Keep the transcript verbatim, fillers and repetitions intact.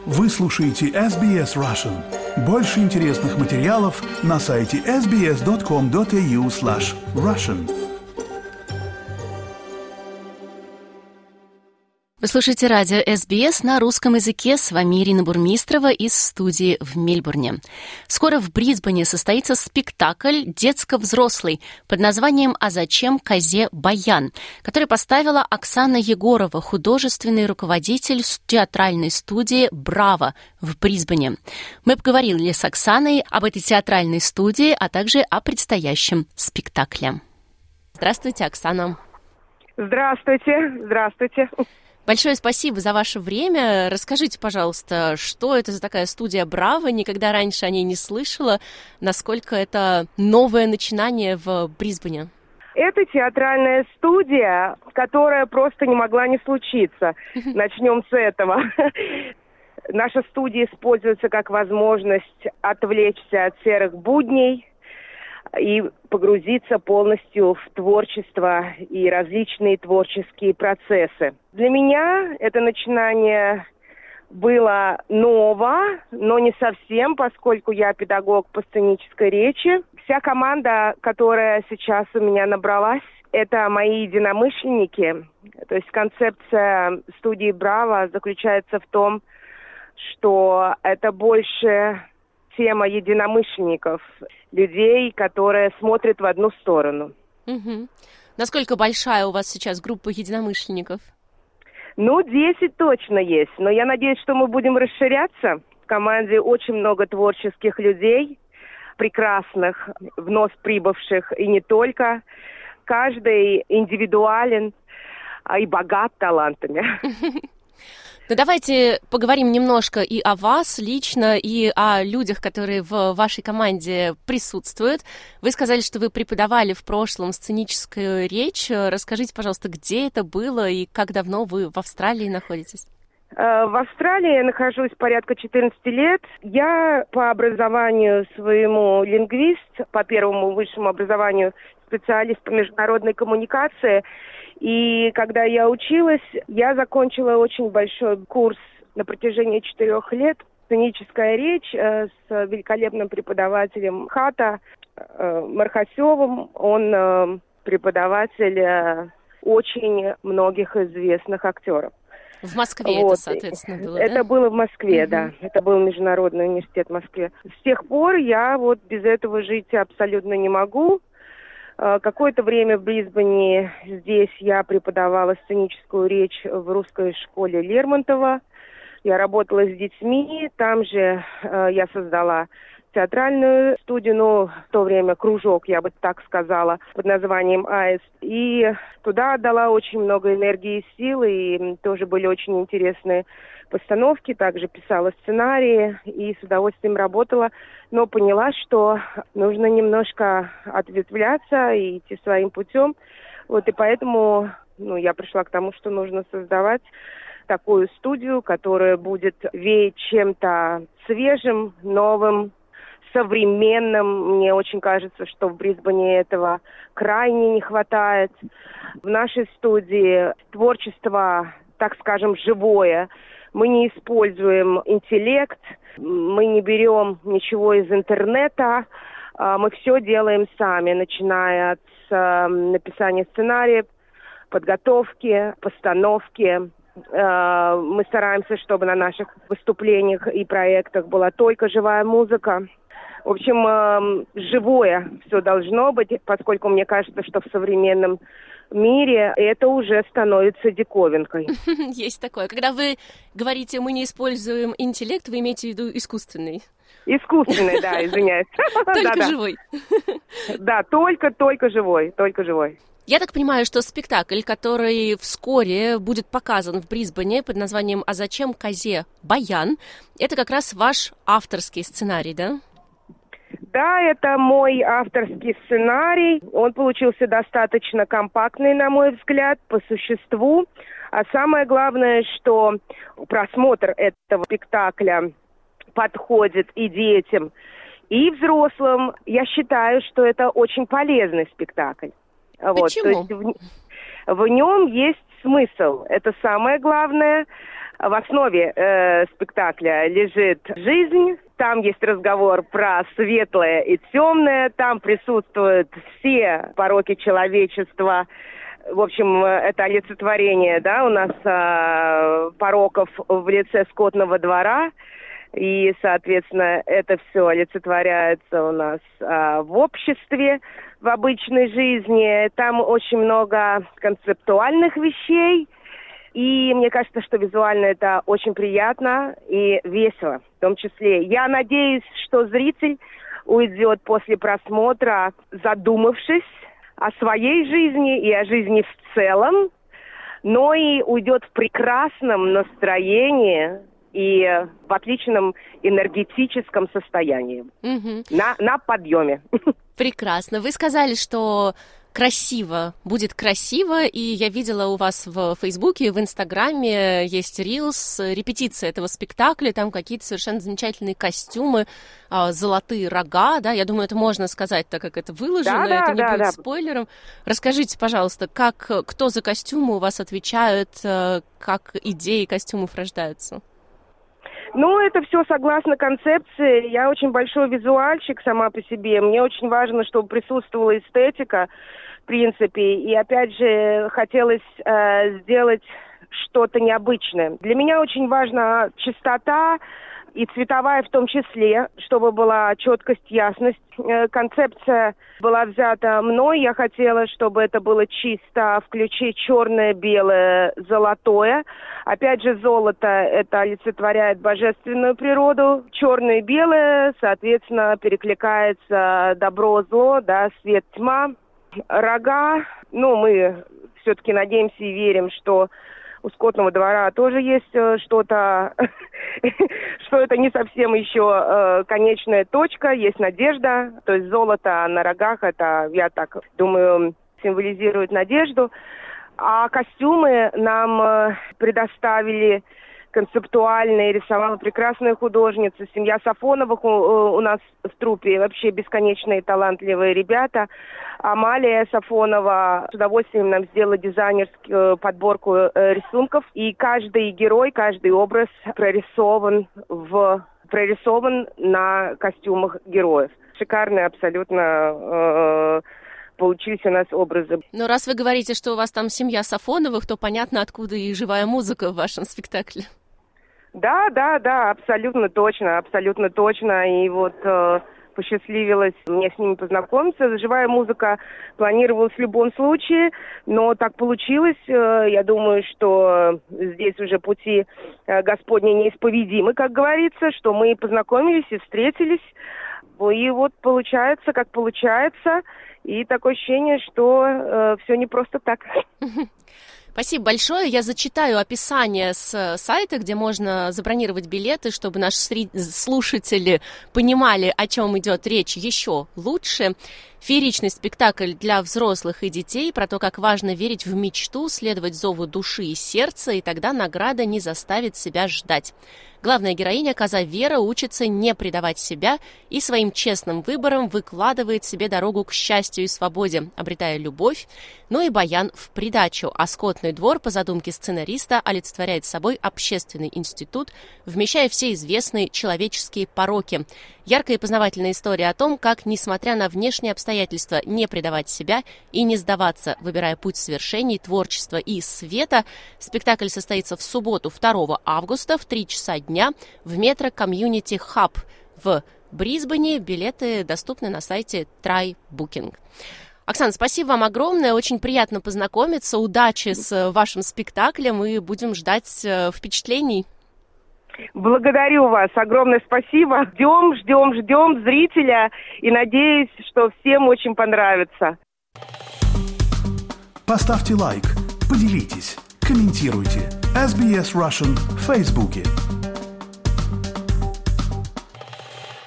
Вы слушаете эс би эс Russian. Больше интересных материалов на сайте эс би эс точка ком точка эй ю слэш Russian. Вы слушаете радио эс би эс на русском языке. С вами Ирина Бурмистрова из студии в Мельбурне. Скоро в Брисбене состоится спектакль детско-взрослый под названием «А зачем козе баян?», который поставила Оксана Егорова, художественный руководитель театральной студии «Браво» в Брисбене. Мы поговорили с Оксаной об этой театральной студии, а также о предстоящем спектакле. Здравствуйте, Оксана. Здравствуйте, здравствуйте. Большое спасибо за ваше время. Расскажите, пожалуйста, что это за такая студия «Браво»? Никогда раньше о ней не слышала. Насколько это новое начинание в Брисбене? Это театральная студия, которая просто не могла не случиться. Начнем с этого. Наша студия используется как возможность отвлечься от серых будней и погрузиться полностью в творчество и различные творческие процессы. Для меня это начинание было ново, но не совсем, поскольку я педагог по сценической речи. Вся команда, которая сейчас у меня набралась, это мои единомышленники. То есть концепция студии «Браво» заключается в том, что это больше тема единомышленников, людей, которые смотрят в одну сторону. Угу. Насколько большая у вас сейчас группа единомышленников? Ну, десять точно есть, но я надеюсь, что мы будем расширяться. В команде очень много творческих людей, прекрасных, вновь прибывших, и не только. Каждый индивидуален и богат талантами. Ну, давайте поговорим немножко и о вас лично, и о людях, которые в вашей команде присутствуют. Вы сказали, что вы преподавали в прошлом сценическую речь. Расскажите, пожалуйста, где это было и как давно вы в Австралии находитесь? В Австралии я нахожусь порядка четырнадцать лет. Я по образованию своему лингвист, по первому высшему образованию специалист по международной коммуникации. И когда я училась, я закончила очень большой курс на протяжении четырех лет. Сценическая речь э, с великолепным преподавателем ХАТа э, Мархасевым. Он э, преподаватель э, очень многих известных актеров. В Москве вот. Это, соответственно, было, Это да? было в Москве, угу. да. Это был Международный университет в Москве. С тех пор я вот без этого жить абсолютно не могу. Какое-то время в Брисбене здесь я преподавала сценическую речь в русской школе Лермонтова. Я работала с детьми, там же э, я создала театральную студию, ну, в то время кружок, я бы так сказала, под названием «Аист». И туда отдала очень много энергии и сил, и тоже были очень интересные постановки, также писала сценарии и с удовольствием работала, но поняла, что нужно немножко ответвляться и идти своим путем. Вот и поэтому ну, я пришла к тому, что нужно создавать такую студию, которая будет веять чем-то свежим, новым, современным. Мне очень кажется, что в Брисбене этого крайне не хватает. В нашей студии творчество, так скажем, живое. Мы не используем интеллект, мы не берем ничего из интернета, мы все делаем сами, начиная от написания сценария, подготовки, постановки. Мы стараемся, чтобы на наших выступлениях и проектах была только живая музыка. В общем, живое все должно быть, поскольку мне кажется, что в современном мире это уже становится диковинкой. Есть такое. Когда вы говорите, мы не используем интеллект, вы имеете в виду искусственный? Искусственный, да, извиняюсь. Только живой. Да, только, только живой, только живой. Я так понимаю, что спектакль, который вскоре будет показан в Брисбене под названием «А зачем козе баян?», это как раз ваш авторский сценарий, да? Да, это мой авторский сценарий. Он получился достаточно компактный, на мой взгляд, по существу. А самое главное, что просмотр этого спектакля подходит и детям, и взрослым. Я считаю, что это очень полезный спектакль. Вот, почему? То есть в, в нем есть смысл. Это самое главное. В основе э, спектакля лежит жизнь. Там есть разговор про светлое и темное. Там присутствуют все пороки человечества. В общем, это олицетворение, да, у нас э, пороков в лице скотного двора. И, соответственно, это все олицетворяется у нас э, в обществе, в обычной жизни. Там очень много концептуальных вещей. И мне кажется, что визуально это очень приятно и весело в том числе. Я надеюсь, что зритель уйдет после просмотра, задумавшись о своей жизни и о жизни в целом, но и уйдет в прекрасном настроении и в отличном энергетическом состоянии. Угу. На, на подъеме. Прекрасно. Вы сказали, что красиво, будет красиво, и я видела у вас в Фейсбуке, в Инстаграме есть рилс, репетиция этого спектакля, там какие-то совершенно замечательные костюмы, золотые рога, да, я думаю, это можно сказать, так как это выложено, да, это да, не да, будет да. спойлером. Расскажите, пожалуйста, как, кто за костюмы у вас отвечают, как идеи костюмов рождаются? Ну, это все согласно концепции. Я очень большой визуальщик сама по себе. Мне очень важно, чтобы присутствовала эстетика, в принципе. И, опять же, хотелось э, сделать что-то необычное. Для меня очень важна чистота, и цветовая в том числе, чтобы была четкость, ясность. Э, концепция была взята мной. Я хотела, чтобы это было чисто в ключе черное, белое, золотое. Опять же, золото это олицетворяет божественную природу. Черное и белое, соответственно, перекликается добро-зло, да, свет-тьма. Рога, ну, мы все-таки надеемся и верим, что у скотного двора тоже есть что-то, что это не совсем еще конечная точка, есть надежда. То есть золото на рогах, это, я так думаю, символизирует надежду. А костюмы нам предоставили концептуальные, рисовала прекрасная художница. Семья Сафоновых у, у нас в труппе, вообще бесконечные талантливые ребята. Амалия Сафонова с удовольствием нам сделала дизайнерскую подборку э, рисунков. И каждый герой, каждый образ прорисован, в, прорисован на костюмах героев. Шикарные абсолютно э, получились у нас образы. Но раз вы говорите, что у вас там семья Сафоновых, то понятно, откуда и живая музыка в вашем спектакле. Да, да, да, абсолютно точно, абсолютно точно. И вот э, посчастливилось мне с ними познакомиться. Живая музыка планировалась в любом случае, но так получилось. Э, я думаю, что здесь уже пути э, Господни неисповедимы, как говорится, что мы познакомились и встретились. И вот получается, как получается. И такое ощущение, что э, все не просто так. Спасибо большое. Я зачитаю описание с сайта, где можно забронировать билеты, чтобы наши слушатели понимали, о чем идет речь еще лучше. Фееричный спектакль для взрослых и детей про то, как важно верить в мечту, следовать зову души и сердца, и тогда награда не заставит себя ждать. Главная героиня, коза Вера, учится не предавать себя и своим честным выбором выкладывает себе дорогу к счастью и свободе, обретая любовь, но и баян в придачу. А скотный двор, по задумке сценариста, олицетворяет собой общественный институт, вмещая все известные человеческие пороки. Яркая и познавательная история о том, как, несмотря на внешние обстоятельства, не предавать себя и не сдаваться, выбирая путь свершений, творчества и света. Спектакль состоится в субботу, второго августа в три часа дня в Metro Community Hub в Брисбене. Билеты доступны на сайте Try Booking. Оксана, спасибо вам огромное, очень приятно познакомиться, удачи с вашим спектаклем и будем ждать впечатлений. Благодарю вас, огромное спасибо. Ждем, ждем, ждем зрителя и надеюсь, что всем очень понравится. Поставьте лайк, поделитесь, комментируйте. эс би эс Russian в Фейсбуке.